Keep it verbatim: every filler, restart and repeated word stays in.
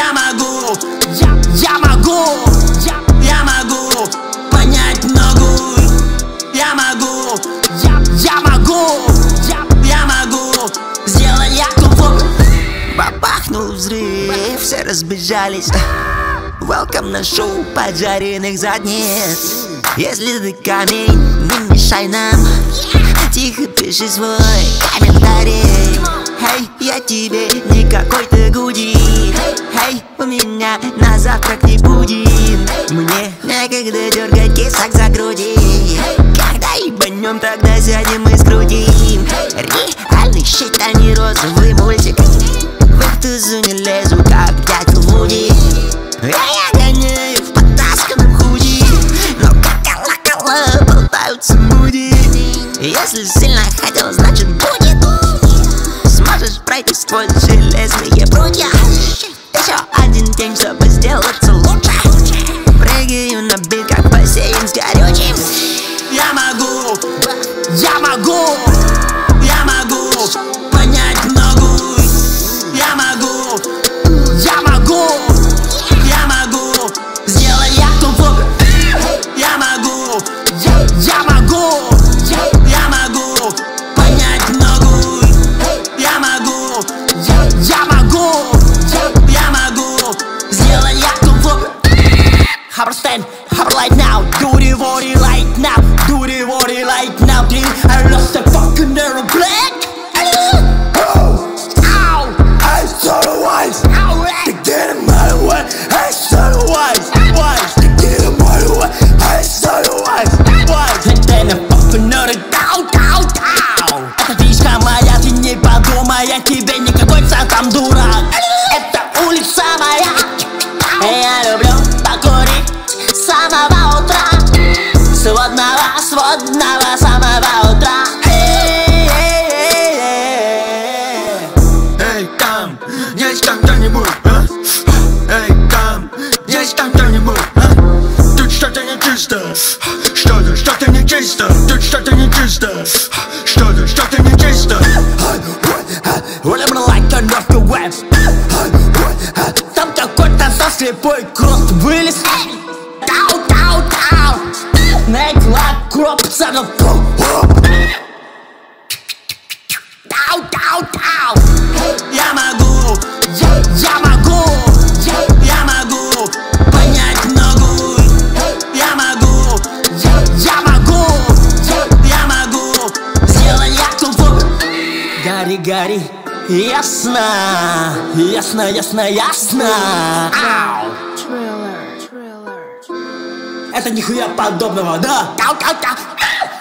Я могу, я, я могу, я, я могу понять многое. Я могу, я, я могу, я, я могу сделать комфорт. Бабахнул взрыв, все разбежались. Welcome на шоу поджаренных задниц. Если ты камень, не мешай нам. Тихо пиши свой комментарий. Хей, я тебе не какой-то гуди. Хей, у меня на завтрак не будем. Мне некогда дергать кисок за груди. Когда ебанем, тогда сядем и скрутим. Реальный щит, а не розовый мультик. В их тузу не лезу, как дядька Вуди. Я гоняю в потасканном худи, но как колокола болтаются муди. Если сильно хотел, значит будет. Сможешь пройти сквозь железные прутья. Еще один день, чтобы сделаться лучше. Прыгаю на бит, как бассейн с горючим. Я могу, я могу, я могу понять многое. Я могу, я могу, я могу сделать комфорт. Я могу, я, я могу, я, я могу понять многое. Я могу, я, я могу, я, я могу сделать комфорт. Understand, right now, do the worry right now, do the worry right now. Dude, I lost the fucking aeroplane. Ow, I saw the wise. To get him out of the way, I saw the wise. Wise, to get him out of the way, I saw the wise. Wise, and then I fucking know the down, down, down. Это фишка моя, ты не подумай, я тебе никакой там дурак. Это улица моя, я люблю покурить с самого утра. Сводного, сводного самого утра. Эй, там, есть там кто-нибудь, а? Эй, там, есть там кто-нибудь, а? Тут что-то нечисто, что-то, что-то нечисто. Тут что-то нечисто, что-то, что-то нечисто. Whatever like turn off the web. Там какой-то слепой крот вылез. Тау, тау, тау. Make like crop сагов. Тау, тау, тау. Я могу, я, я могу, я, я могу понять многое. Я могу, я, я могу, я, я могу сделать комфорт. Гори, гори, ясно, ясно, ясно, ясно. Ау. Это нихуя подобного, да? Тау, тау, тау.